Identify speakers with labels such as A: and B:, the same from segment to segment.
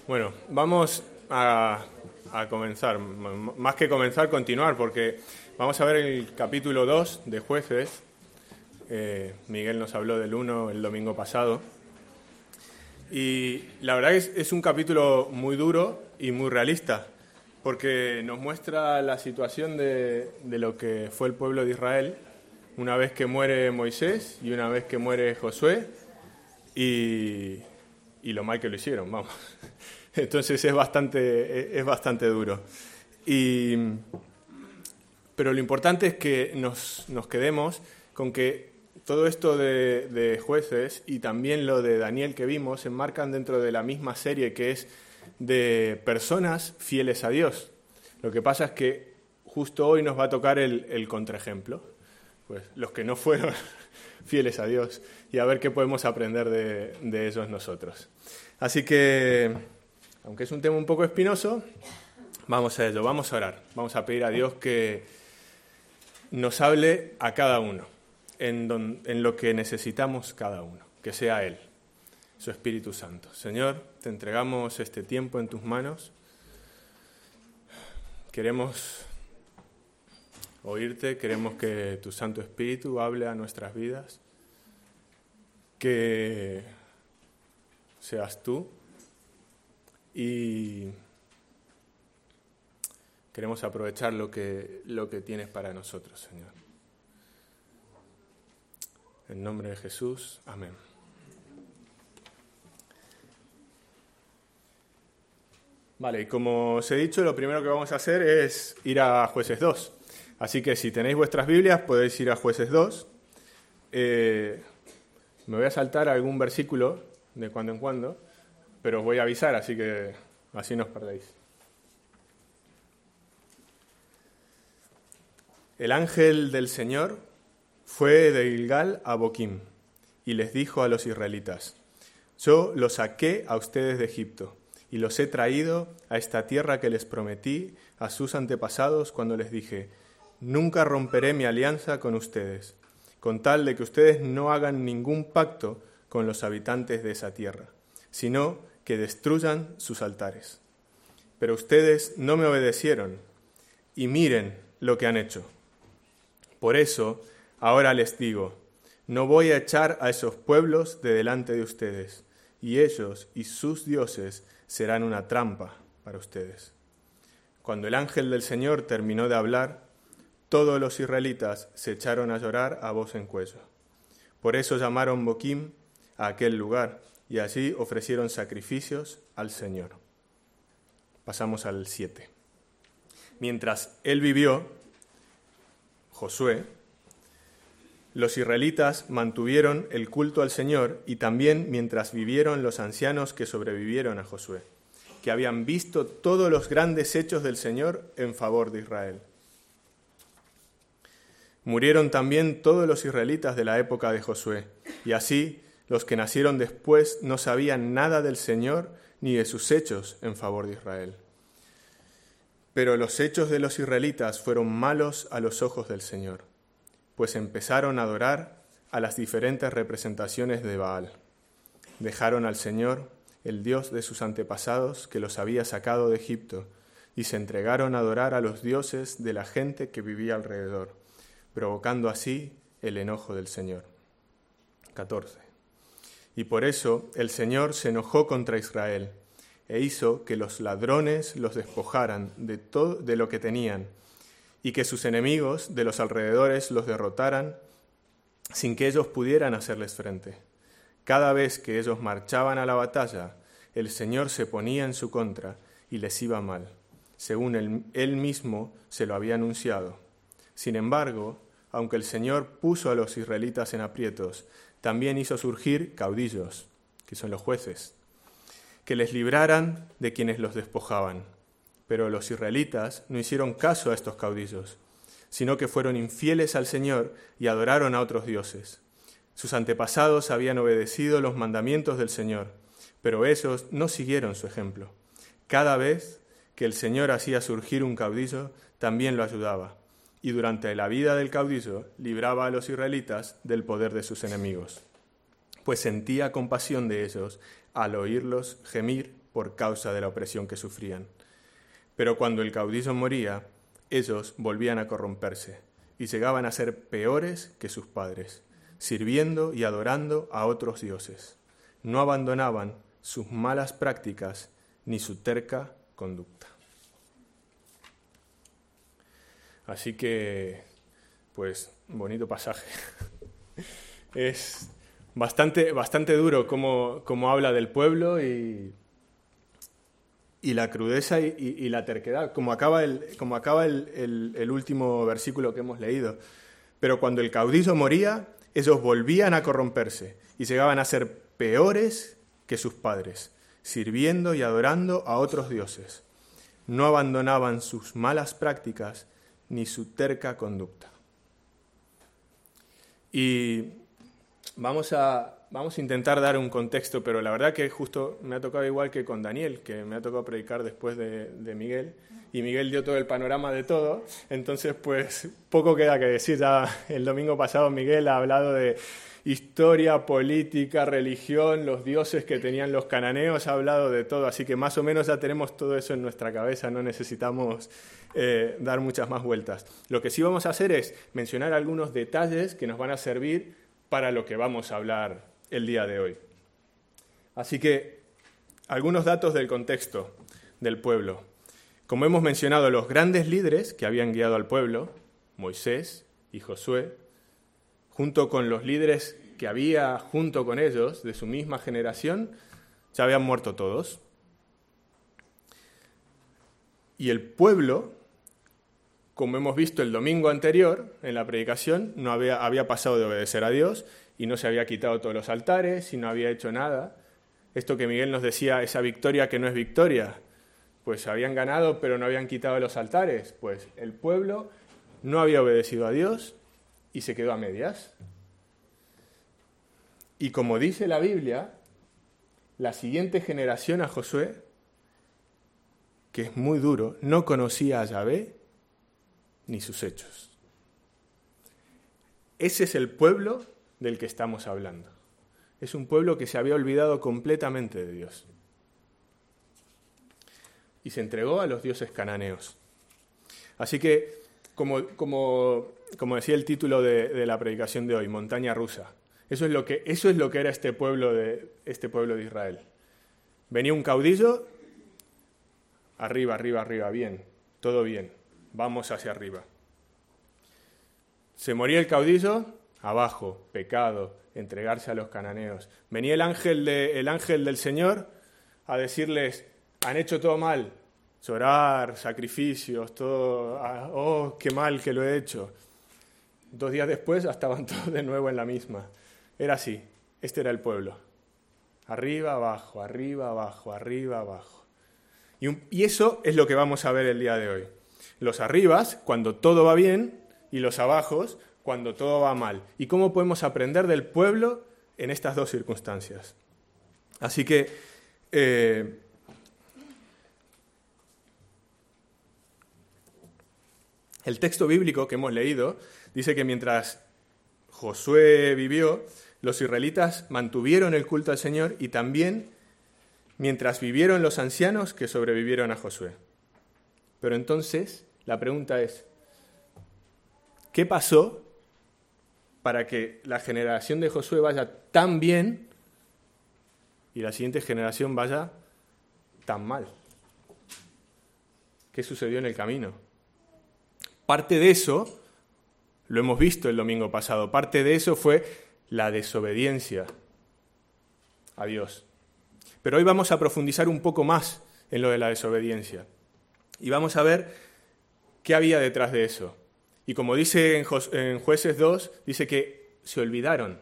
A: Bueno, vamos a comenzar, más que comenzar, continuar, porque vamos a ver el capítulo 2 de Jueces. Miguel nos habló del 1 el domingo pasado. Y la verdad es un capítulo muy duro y muy realista, porque nos muestra la situación de lo que fue el pueblo de Israel una vez que muere Moisés y una vez que muere Josué, y lo mal que lo hicieron, vamos. Entonces es bastante duro. Pero lo importante es que nos quedemos con que todo esto de Jueces y también lo de Daniel que vimos se enmarcan dentro de la misma serie, que es de personas fieles a Dios. Lo que pasa es que justo hoy nos va a tocar el contraejemplo, pues los que no fueron fieles a Dios, y a ver qué podemos aprender de ellos nosotros. Así que, aunque es un tema un poco espinoso, vamos a ello, vamos a orar, vamos a pedir a Dios que nos hable a cada uno, en lo que necesitamos cada uno, que sea Él, su Espíritu Santo. Señor, te entregamos este tiempo en tus manos. Queremos oírte, queremos que tu Santo Espíritu hable a nuestras vidas, que seas tú, y queremos aprovechar lo que tienes para nosotros, Señor. En nombre de Jesús, amén. Vale, y como os he dicho, lo primero que vamos a hacer es ir a Jueces 2. Así que si tenéis vuestras Biblias, podéis ir a Jueces 2. Me voy a saltar algún versículo de cuando en cuando, pero os voy a avisar, así que así no os perdéis. El ángel del Señor fue de Gilgal a Boquim y les dijo a los israelitas: yo los saqué a ustedes de Egipto y los he traído a esta tierra que les prometí a sus antepasados cuando les dije: nunca romperé mi alianza con ustedes, con tal de que ustedes no hagan ningún pacto con los habitantes de esa tierra, sino que destruyan sus altares. Pero ustedes no me obedecieron, y miren lo que han hecho. Por eso, ahora les digo, no voy a echar a esos pueblos de delante de ustedes, y ellos y sus dioses serán una trampa para ustedes. Cuando el ángel del Señor terminó de hablar, todos los israelitas se echaron a llorar a voz en cuello. Por eso llamaron Boquim a aquel lugar, y allí ofrecieron sacrificios al Señor. Pasamos al 7. Mientras él vivió, Josué, los israelitas mantuvieron el culto al Señor, y también mientras vivieron los ancianos que sobrevivieron a Josué, que habían visto todos los grandes hechos del Señor en favor de Israel. Murieron también todos los israelitas de la época de Josué, y así los que nacieron después no sabían nada del Señor ni de sus hechos en favor de Israel. Pero los hechos de los israelitas fueron malos a los ojos del Señor, pues empezaron a adorar a las diferentes representaciones de Baal. Dejaron al Señor, el Dios de sus antepasados, que los había sacado de Egipto, y se entregaron a adorar a los dioses de la gente que vivía alrededor, provocando así el enojo del Señor. 14. Y por eso el Señor se enojó contra Israel, e hizo que los ladrones los despojaran de todo de lo que tenían, y que sus enemigos de los alrededores los derrotaran sin que ellos pudieran hacerles frente. Cada vez que ellos marchaban a la batalla, el Señor se ponía en su contra y les iba mal, según él mismo se lo había anunciado. Sin embargo, aunque el Señor puso a los israelitas en aprietos, también hizo surgir caudillos, que son los jueces, que les libraran de quienes los despojaban. Pero los israelitas no hicieron caso a estos caudillos, sino que fueron infieles al Señor y adoraron a otros dioses. Sus antepasados habían obedecido los mandamientos del Señor, pero ellos no siguieron su ejemplo. Cada vez que el Señor hacía surgir un caudillo, también lo ayudaba, y durante la vida del caudillo libraba a los israelitas del poder de sus enemigos, pues sentía compasión de ellos al oírlos gemir por causa de la opresión que sufrían. Pero cuando el caudillo moría, ellos volvían a corromperse y llegaban a ser peores que sus padres, sirviendo y adorando a otros dioses. No abandonaban sus malas prácticas ni su terca conducta. Así que, pues, bonito pasaje. Es bastante duro cómo habla del pueblo y la crudeza y la terquedad, como acaba el último versículo que hemos leído. Pero cuando el caudillo moría, ellos volvían a corromperse y llegaban a ser peores que sus padres, sirviendo y adorando a otros dioses. No abandonaban sus malas prácticas ni su terca conducta. Y vamos a intentar dar un contexto, pero la verdad que justo me ha tocado igual que con Daniel, que me ha tocado predicar después de Miguel, y Miguel dio todo el panorama de todo, entonces pues poco queda que decir. Ya el domingo pasado Miguel ha hablado de historia, política, religión, los dioses que tenían los cananeos, ha hablado de todo, así que más o menos ya tenemos todo eso en nuestra cabeza, no necesitamos dar muchas más vueltas. Lo que sí vamos a hacer es mencionar algunos detalles que nos van a servir para lo que vamos a hablar el día de hoy. Así que, algunos datos del contexto del pueblo. Como hemos mencionado, los grandes líderes que habían guiado al pueblo, Moisés y Josué, junto con los líderes que había junto con ellos, de su misma generación, ya habían muerto todos. Y el pueblo, como hemos visto el domingo anterior en la predicación, no había pasado de obedecer a Dios y no se había quitado todos los altares y no había hecho nada. Esto que Miguel nos decía, esa victoria que no es victoria, pues habían ganado pero no habían quitado los altares. Pues el pueblo no había obedecido a Dios y se quedó a medias. Y como dice la Biblia, la siguiente generación a Josué, que es muy duro, no conocía a Yahvé ni sus hechos. Ese es el pueblo del que estamos hablando. Es un pueblo que se había olvidado completamente de Dios y se entregó a los dioses cananeos. Así que, como decía el título de la predicación de hoy, montaña rusa, eso es lo que era este pueblo de Israel. Venía un caudillo, arriba, bien, todo bien, vamos hacia arriba. Se moría el caudillo, abajo, pecado, entregarse a los cananeos. Venía el ángel del Señor a decirles, han hecho todo mal, llorar, sacrificios, todo, oh, qué mal que lo he hecho. 2 días después ya estaban todos de nuevo en la misma. Era así, este era el pueblo. Arriba, abajo, arriba, abajo, arriba, abajo. Y eso es lo que vamos a ver el día de hoy. Los arribas, cuando todo va bien, y los abajos, cuando todo va mal. ¿Y cómo podemos aprender del pueblo en estas dos circunstancias? Así que el texto bíblico que hemos leído dice que mientras Josué vivió, los israelitas mantuvieron el culto al Señor y también mientras vivieron los ancianos que sobrevivieron a Josué. Pero entonces la pregunta es, ¿qué pasó para que la generación de Josué vaya tan bien y la siguiente generación vaya tan mal? ¿Qué sucedió en el camino? Parte de eso, lo hemos visto el domingo pasado, parte de eso fue la desobediencia a Dios. Pero hoy vamos a profundizar un poco más en lo de la desobediencia y vamos a ver qué había detrás de eso. Y como dice en Jueces 2, dice que se olvidaron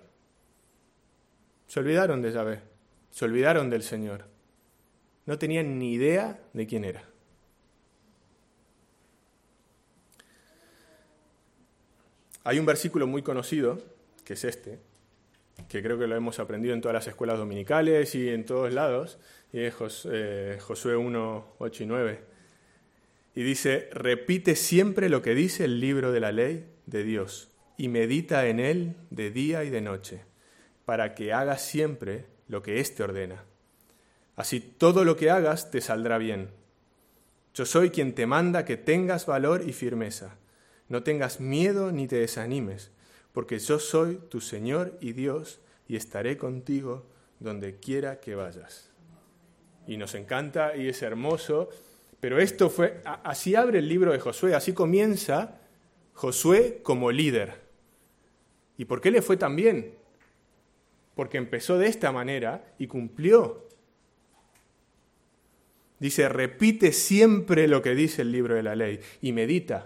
A: de Yahvé, se olvidaron del Señor. No tenían ni idea de quién era. Hay un versículo muy conocido, que es este, que creo que lo hemos aprendido en todas las escuelas dominicales y en todos lados, y es Josué 1, 8 y 9. Y dice, repite siempre lo que dice el libro de la ley de Dios y medita en él de día y de noche, para que hagas siempre lo que éste ordena. Así todo lo que hagas te saldrá bien. Yo soy quien te manda que tengas valor y firmeza. No tengas miedo ni te desanimes, porque yo soy tu Señor y Dios, y estaré contigo donde quiera que vayas. Y nos encanta y es hermoso, pero esto fue, así abre el libro de Josué, así comienza Josué como líder. ¿Y por qué le fue tan bien? Porque empezó de esta manera y cumplió. Dice, repite siempre lo que dice el libro de la ley y medita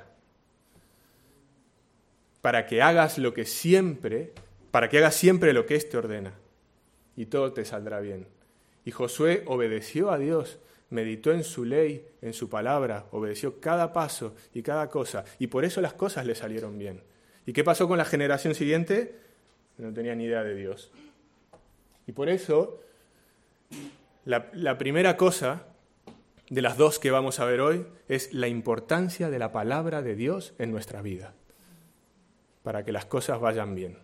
A: para que hagas siempre lo que éste ordena y todo te saldrá bien. Y Josué obedeció a Dios, meditó en su ley, en su palabra, obedeció cada paso y cada cosa y por eso las cosas le salieron bien. ¿Y qué pasó con la generación siguiente? No tenía ni idea de Dios. Y por eso la primera cosa de las dos que vamos a ver hoy es la importancia de la palabra de Dios en nuestra vida, para que las cosas vayan bien.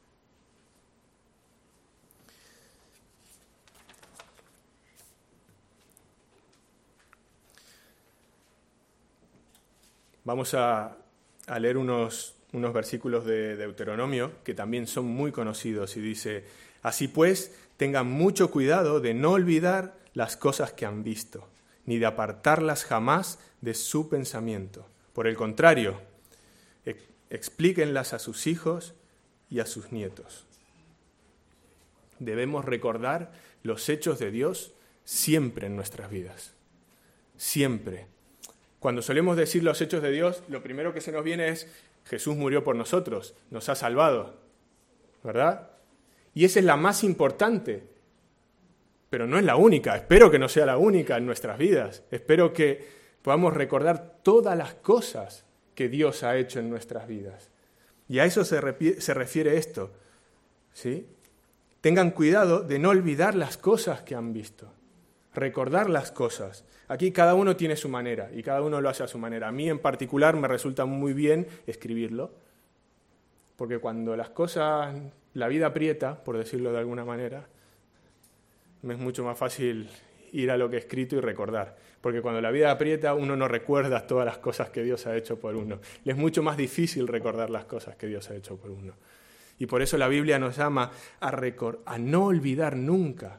A: Vamos a leer unos versículos de Deuteronomio que también son muy conocidos y dice, así pues, tengan mucho cuidado de no olvidar las cosas que han visto, ni de apartarlas jamás de su pensamiento. Por el contrario, explíquenlas a sus hijos y a sus nietos. Debemos recordar los hechos de Dios siempre en nuestras vidas. Siempre. Cuando solemos decir los hechos de Dios, lo primero que se nos viene es Jesús murió por nosotros, nos ha salvado, ¿verdad? Y esa es la más importante, pero no es la única. Espero que no sea la única en nuestras vidas. Espero que podamos recordar todas las cosas que Dios ha hecho en nuestras vidas. Y a eso se refiere esto, ¿sí? Tengan cuidado de no olvidar las cosas que han visto, recordar las cosas. Aquí cada uno tiene su manera y cada uno lo hace a su manera. A mí en particular me resulta muy bien escribirlo, porque cuando las cosas, la vida aprieta, por decirlo de alguna manera, me es mucho más fácil ir a lo que he escrito y recordar. Porque cuando la vida aprieta, uno no recuerda todas las cosas que Dios ha hecho por uno. Le es mucho más difícil recordar las cosas que Dios ha hecho por uno. Y por eso la Biblia nos llama a no olvidar nunca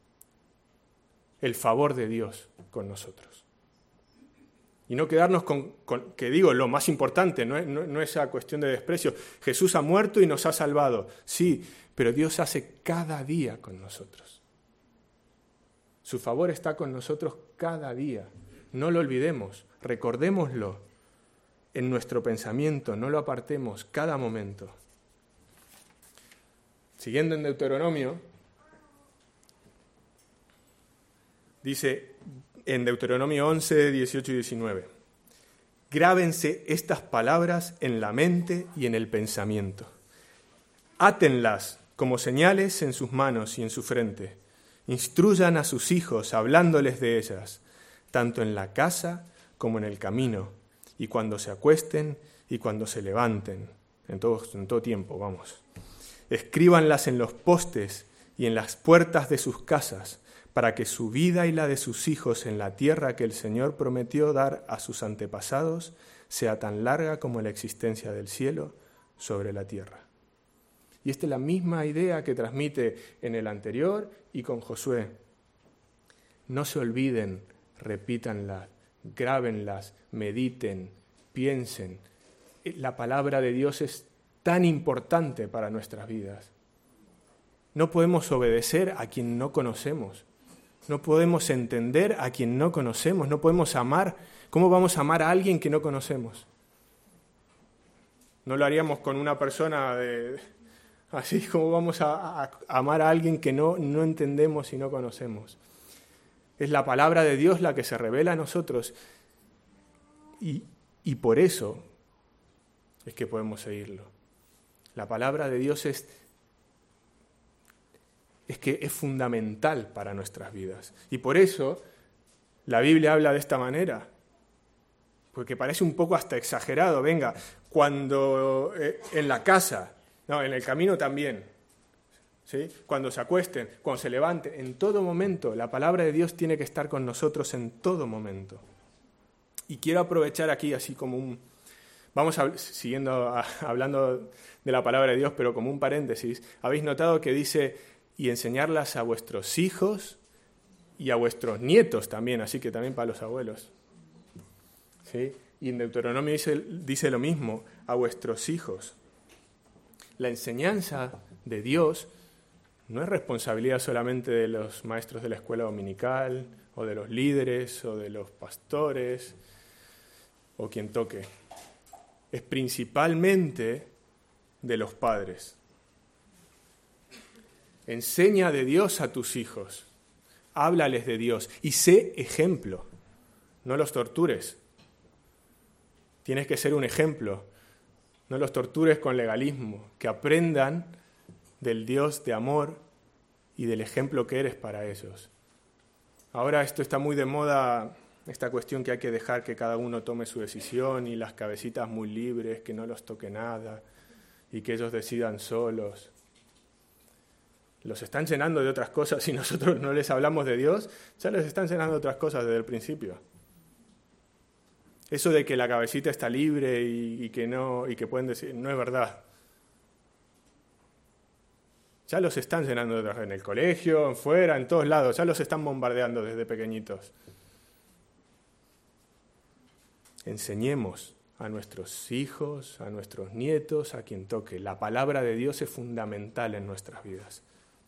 A: el favor de Dios con nosotros. Y no quedarnos con que digo, lo más importante, no es esa cuestión de desprecio. Jesús ha muerto y nos ha salvado. Sí, pero Dios hace cada día con nosotros. Su favor está con nosotros cada día. No lo olvidemos, recordémoslo en nuestro pensamiento, no lo apartemos cada momento. Siguiendo en Deuteronomio, dice en Deuteronomio 11, 18 y 19, grábense estas palabras en la mente y en el pensamiento. Átenlas como señales en sus manos y en su frente. Instruyan a sus hijos hablándoles de ellas, tanto en la casa como en el camino, y cuando se acuesten y cuando se levanten, en todo tiempo, vamos. Escríbanlas en los postes y en las puertas de sus casas, para que su vida y la de sus hijos en la tierra que el Señor prometió dar a sus antepasados sea tan larga como la existencia del cielo sobre la tierra. Y esta es la misma idea que transmite en el anterior y con Josué. No se olviden, repítanlas, grábenlas, mediten, piensen. La palabra de Dios es tan importante para nuestras vidas. No podemos obedecer a quien no conocemos. No podemos entender a quien no conocemos. No podemos amar. ¿Cómo vamos a amar a alguien que no conocemos? No lo haríamos con una persona así como vamos a amar a alguien que no entendemos y no conocemos. Es la palabra de Dios la que se revela a nosotros y por eso es que podemos seguirlo. La palabra de Dios es que es fundamental para nuestras vidas. Y por eso la Biblia habla de esta manera, porque parece un poco hasta exagerado. Venga, cuando en la casa, no, en el camino también. ¿sí? Cuando se acuesten, cuando se levanten, en todo momento. La palabra de Dios tiene que estar con nosotros en todo momento. Y quiero aprovechar aquí así como un... hablando de la palabra de Dios, pero como un paréntesis. ¿Habéis notado que dice, y enseñarlas a vuestros hijos y a vuestros nietos también, así que también para los abuelos? ¿Sí? Y en Deuteronomio dice lo mismo, a vuestros hijos. La enseñanza de Dios no es responsabilidad solamente de los maestros de la escuela dominical, o de los líderes, o de los pastores, o quien toque. Es principalmente de los padres. Enseña de Dios a tus hijos, háblales de Dios y sé ejemplo, no los tortures. Tienes que ser un ejemplo, no los tortures con legalismo, que aprendan del Dios de amor y del ejemplo que eres para ellos. Ahora esto está muy de moda, esta cuestión que hay que dejar que cada uno tome su decisión y las cabecitas muy libres, que no los toque nada y que ellos decidan solos. Los están llenando de otras cosas y nosotros no les hablamos de Dios, ya les están llenando de otras cosas desde el principio. Eso de que la cabecita está libre y que pueden decir, no es verdad. Ya los están llenando de otras, en el colegio, en fuera, en todos lados, ya los están bombardeando desde pequeñitos. Enseñemos a nuestros hijos, a nuestros nietos, a quien toque. La palabra de Dios es fundamental en nuestras vidas.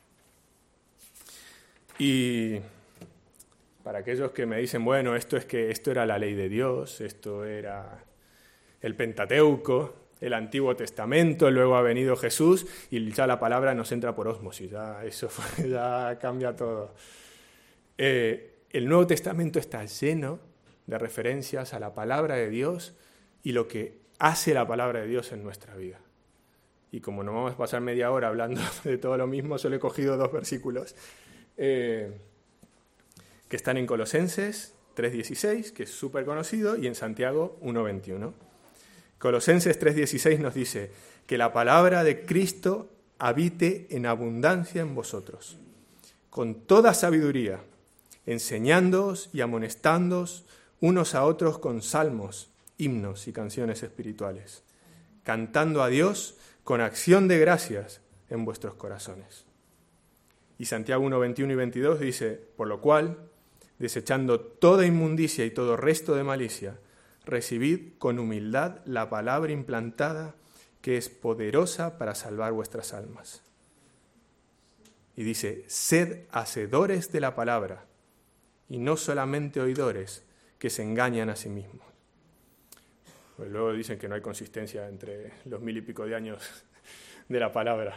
A: Y para aquellos que me dicen, bueno, esto era la ley de Dios, esto era el Pentateuco, el Antiguo Testamento, luego ha venido Jesús y ya la palabra nos entra por ósmosis, ya cambia todo. El Nuevo Testamento está lleno de referencias a la palabra de Dios y lo que hace la palabra de Dios en nuestra vida. Y como no vamos a pasar media hora hablando de todo lo mismo, solo he cogido 2 versículos que están en Colosenses 3:16, que es súper conocido, y en Santiago 1:21. Colosenses 3:16 nos dice que la palabra de Cristo habite en abundancia en vosotros, con toda sabiduría, enseñándoos y amonestándoos unos a otros con salmos, himnos y canciones espirituales, cantando a Dios con acción de gracias en vuestros corazones. Y Santiago 1:21 y 22 dice, por lo cual, desechando toda inmundicia y todo resto de malicia, recibid con humildad la palabra implantada que es poderosa para salvar vuestras almas. Y dice, sed hacedores de la palabra y no solamente oidores que se engañan a sí mismos. Pues luego dicen que no hay consistencia entre los 1000 y pico de años de la palabra.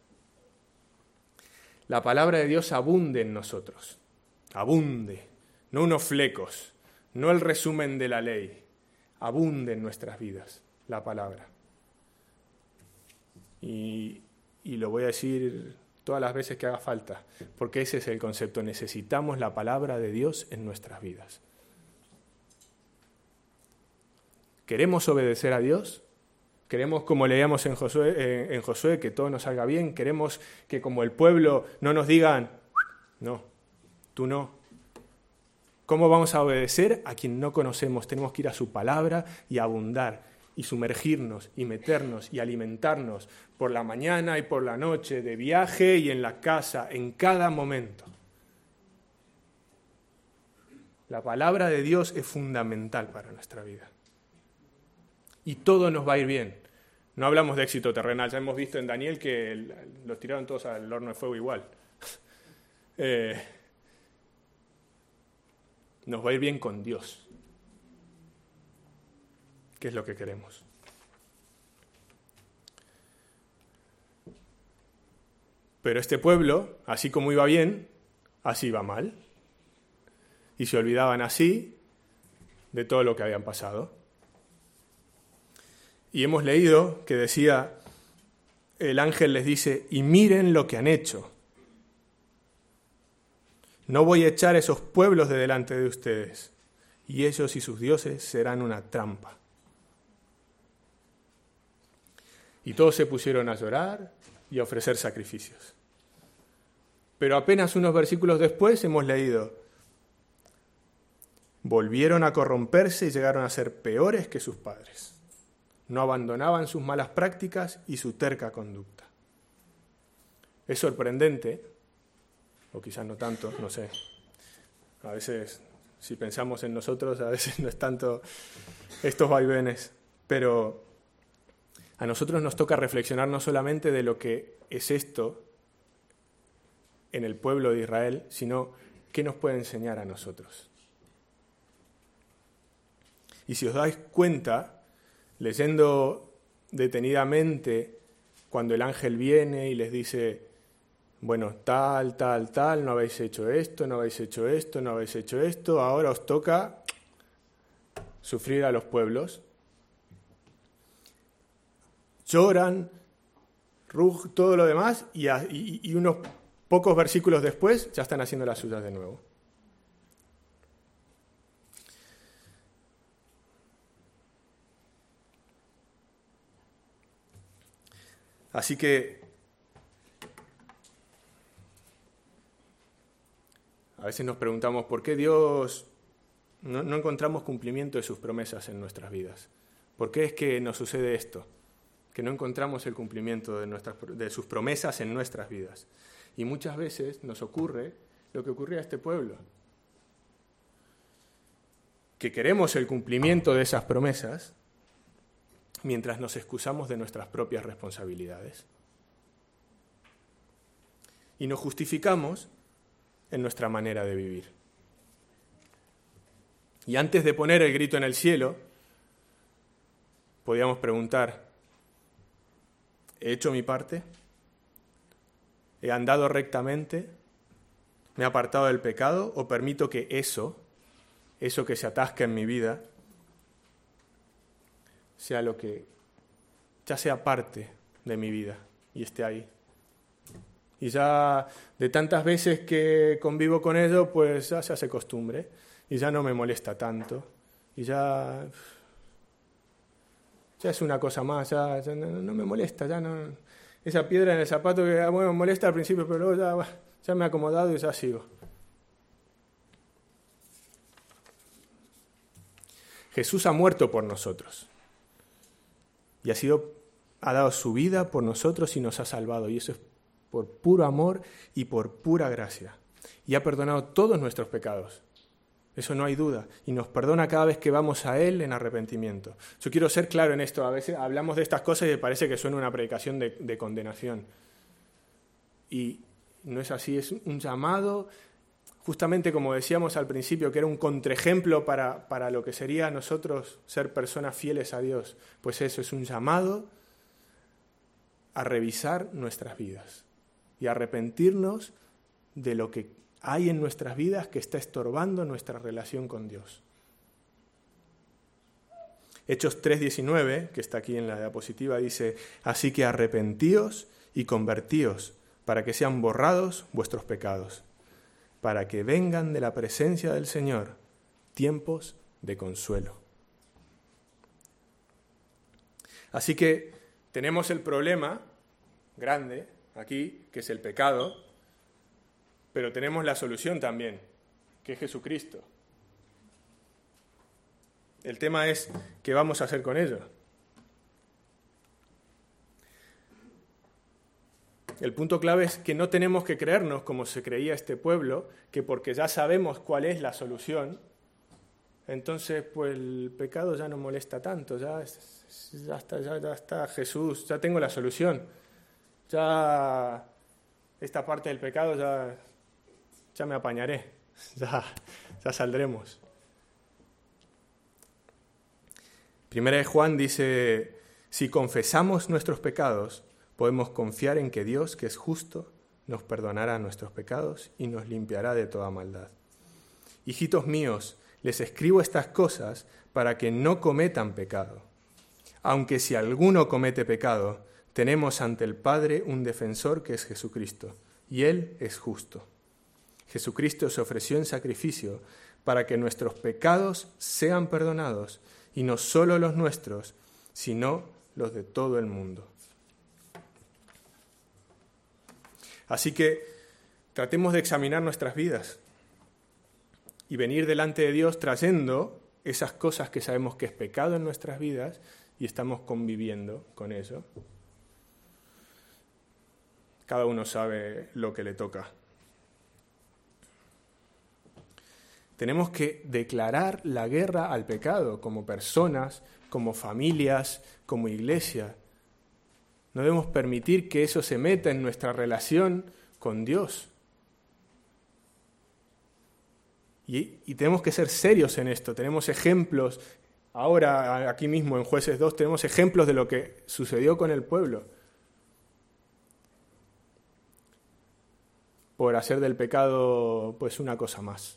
A: La palabra de Dios abunde en nosotros, abunde, no unos flecos, no el resumen de la ley, abunde en nuestras vidas la palabra. Y lo voy a decir todas las veces que haga falta, porque ese es el concepto, necesitamos la palabra de Dios en nuestras vidas. ¿Queremos obedecer a Dios? ¿Queremos, como leíamos en Josué, que todo nos salga bien? ¿Queremos que como el pueblo no nos digan, no, tú no? ¿Cómo vamos a obedecer a quien no conocemos? Tenemos que ir a su palabra y abundar, y sumergirnos, y meternos, y alimentarnos por la mañana y por la noche, de viaje y en la casa, en cada momento. La palabra de Dios es fundamental para nuestra vida. Y todo nos va a ir bien. No hablamos de éxito terrenal, ya hemos visto en Daniel que los tiraron todos al horno de fuego igual. Nos va a ir bien con Dios, que es lo que queremos. Pero este pueblo, así como iba bien, así iba mal. Y se olvidaban así de todo lo que habían pasado. Y hemos leído que decía, el ángel les dice, y miren lo que han hecho. No voy a echar esos pueblos de delante de ustedes, y ellos y sus dioses serán una trampa. Y todos se pusieron a llorar y a ofrecer sacrificios. Pero apenas unos versículos después hemos leído: volvieron a corromperse y llegaron a ser peores que sus padres. No abandonaban sus malas prácticas y su terca conducta. Es sorprendente, o quizás no tanto, no sé. A veces, si pensamos en nosotros, a veces no es tanto estos vaivenes. Pero a nosotros nos toca reflexionar no solamente de lo que es esto en el pueblo de Israel, sino qué nos puede enseñar a nosotros. Y si os dais cuenta, leyendo detenidamente cuando el ángel viene y les dice: bueno, tal, no habéis hecho esto, no habéis hecho esto, no habéis hecho esto, ahora os toca sufrir a los pueblos. Lloran, todo lo demás, y unos pocos versículos después ya están haciendo las suyas de nuevo. Así que a veces nos preguntamos por qué Dios no encontramos cumplimiento de sus promesas en nuestras vidas. ¿Por qué es que nos sucede esto? Que no encontramos el cumplimiento de sus promesas en nuestras vidas. Y muchas veces nos ocurre lo que ocurría a este pueblo. Que queremos el cumplimiento de esas promesas mientras nos excusamos de nuestras propias responsabilidades. Y nos justificamos en nuestra manera de vivir. Y antes de poner el grito en el cielo, podíamos preguntar: ¿he hecho mi parte? ¿He andado rectamente? ¿Me he apartado del pecado? ¿O permito que eso que se atasca en mi vida, sea lo que ya sea parte de mi vida y esté ahí? Y ya de tantas veces que convivo con ello, pues ya se hace costumbre y ya no me molesta tanto y ya es una cosa más, ya no me molesta, ya no. Esa piedra en el zapato que me molesta al principio, pero luego ya me he acomodado y ya sigo. Jesús ha muerto por nosotros y ha dado su vida por nosotros y nos ha salvado, y eso es por puro amor y por pura gracia. Y ha perdonado todos nuestros pecados. Eso no hay duda. Y nos perdona cada vez que vamos a Él en arrepentimiento. Yo quiero ser claro en esto. A veces hablamos de estas cosas y me parece que suena una predicación de condenación. Y no es así. Es un llamado, justamente como decíamos al principio, que era un contraejemplo para lo que sería nosotros ser personas fieles a Dios. Pues eso, es un llamado a revisar nuestras vidas y arrepentirnos de lo que hay en nuestras vidas que está estorbando nuestra relación con Dios. Hechos 3:19, que está aquí en la diapositiva, dice: así que arrepentíos y convertíos para que sean borrados vuestros pecados, para que vengan de la presencia del Señor tiempos de consuelo. Así que tenemos el problema grande aquí, que es el pecado, pero tenemos la solución también, que es Jesucristo. El tema es, ¿qué vamos a hacer con ello? El punto clave es que no tenemos que creernos, como se creía este pueblo, que porque ya sabemos cuál es la solución, entonces pues el pecado ya no molesta tanto, ya está Jesús, ya tengo la solución, ya esta parte del pecado ya me apañaré, ya saldremos. Primera de Juan dice: si confesamos nuestros pecados, podemos confiar en que Dios, que es justo, nos perdonará nuestros pecados y nos limpiará de toda maldad. Hijitos míos, les escribo estas cosas para que no cometan pecado. Aunque si alguno comete pecado, tenemos ante el Padre un defensor que es Jesucristo, y Él es justo. Jesucristo se ofreció en sacrificio para que nuestros pecados sean perdonados, y no solo los nuestros, sino los de todo el mundo. Así que tratemos de examinar nuestras vidas y venir delante de Dios trayendo esas cosas que sabemos que es pecado en nuestras vidas y estamos conviviendo con eso. Cada uno sabe lo que le toca. Tenemos que declarar la guerra al pecado como personas, como familias, como iglesia. No debemos permitir que eso se meta en nuestra relación con Dios. Y tenemos que ser serios en esto. Tenemos ejemplos, ahora aquí mismo en Jueces 2, tenemos ejemplos de lo que sucedió con el pueblo. Por hacer del pecado pues una cosa más.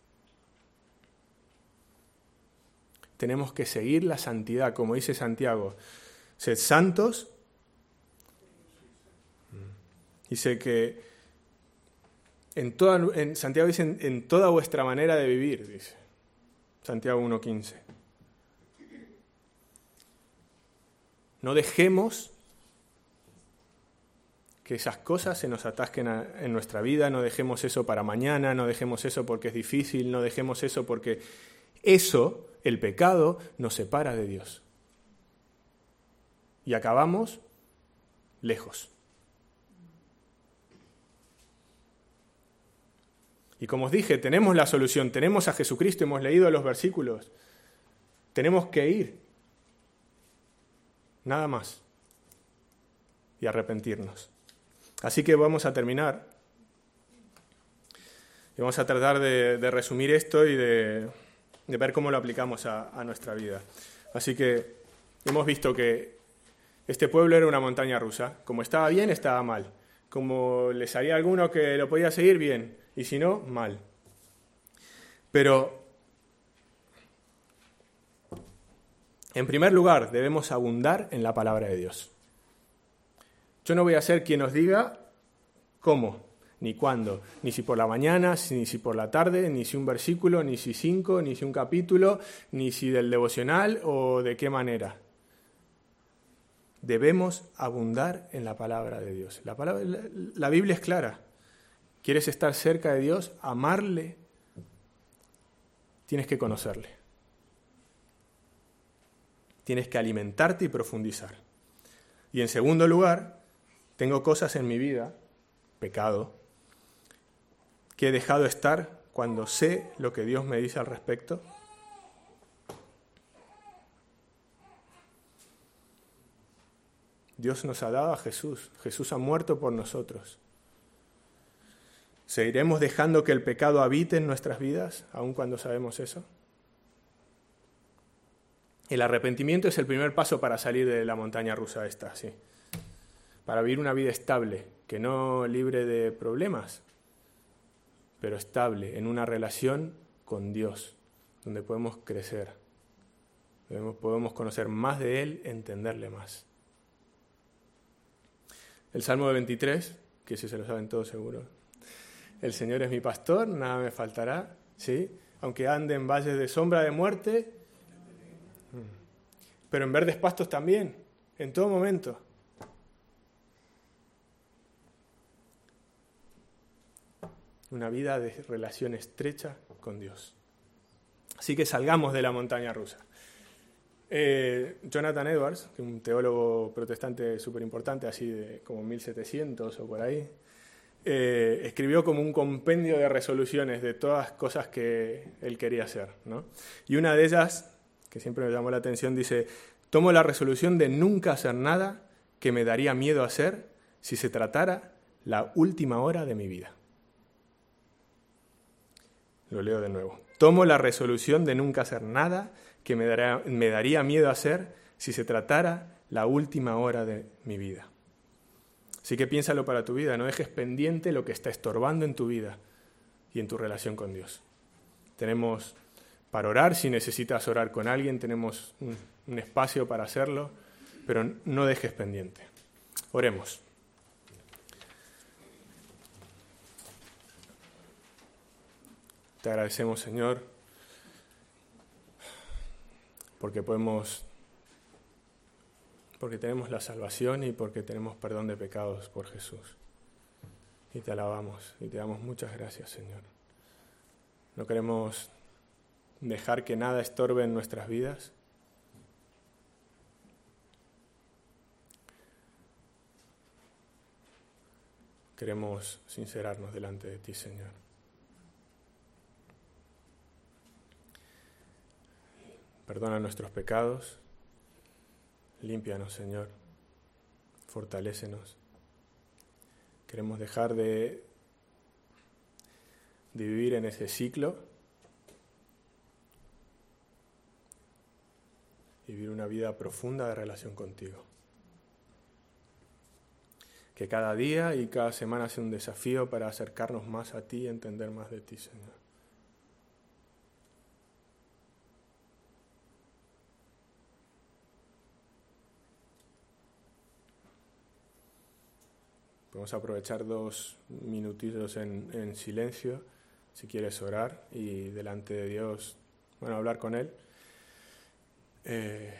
A: Tenemos que seguir la santidad, como dice Santiago. Sed santos. Dice que Santiago dice en toda vuestra manera de vivir, dice Santiago 1:15. No dejemos que esas cosas se nos atasquen en nuestra vida, no dejemos eso para mañana, no dejemos eso porque es difícil, no dejemos eso porque eso, el pecado, nos separa de Dios. Y acabamos lejos. Y como os dije, tenemos la solución, tenemos a Jesucristo, hemos leído los versículos. Tenemos que ir. Nada más. Y arrepentirnos. Así que vamos a terminar. Y vamos a tratar de resumir esto y de ver cómo lo aplicamos a nuestra vida. Así que hemos visto que este pueblo era una montaña rusa. Como estaba bien, estaba mal. Como les haría alguno que lo podía seguir, bien. Y si no, mal. Pero, en primer lugar, debemos abundar en la palabra de Dios. Yo no voy a ser quien os diga cómo, ni cuándo, ni si por la mañana, ni si por la tarde, ni si un versículo, ni si 5, ni si un capítulo, ni si del devocional o de qué manera. Debemos abundar en la palabra de Dios. La Biblia es clara. ¿Quieres estar cerca de Dios? Amarle. Tienes que conocerle. Tienes que alimentarte y profundizar. Y en segundo lugar, tengo cosas en mi vida, pecado, que he dejado estar cuando sé lo que Dios me dice al respecto. Dios nos ha dado a Jesús. Jesús ha muerto por nosotros. ¿Seguiremos dejando que el pecado habite en nuestras vidas, aun cuando sabemos eso? El arrepentimiento es el primer paso para salir de la montaña rusa esta, sí. Para vivir una vida estable, que no libre de problemas, pero estable, en una relación con Dios, donde podemos crecer, donde podemos conocer más de Él, entenderle más. El Salmo 23, que ese se lo saben todos seguro. El Señor es mi pastor, nada me faltará, ¿sí? Aunque ande en valles de sombra de muerte, pero en verdes pastos también, en todo momento. Una vida de relación estrecha con Dios. Así que salgamos de la montaña rusa. Jonathan Edwards, que es un teólogo protestante súper importante, así de como 1700 o por ahí, escribió como un compendio de resoluciones de todas las cosas que él quería hacer, ¿no? Y una de ellas, que siempre me llamó la atención, dice: tomo la resolución de nunca hacer nada que me daría miedo hacer si se tratara la última hora de mi vida. Lo leo de nuevo. Tomo la resolución de nunca hacer nada que me daría miedo hacer si se tratara la última hora de mi vida. Así que piénsalo para tu vida, no dejes pendiente lo que está estorbando en tu vida y en tu relación con Dios. Tenemos para orar, si necesitas orar con alguien, tenemos un espacio para hacerlo, pero no dejes pendiente. Oremos. Te agradecemos, Señor, porque tenemos la salvación y porque tenemos perdón de pecados por Jesús. y te alabamos y te damos muchas gracias, Señor. No queremos dejar que nada estorbe en nuestras vidas. Queremos sincerarnos delante de ti, Señor. Perdona nuestros pecados, límpianos, Señor, fortalécenos. Queremos dejar de vivir en ese ciclo y vivir una vida profunda de relación contigo. Que cada día y cada semana sea un desafío para acercarnos más a ti y entender más de ti, Señor. Podemos aprovechar 2 minutitos en silencio, si quieres orar y delante de Dios, hablar con Él.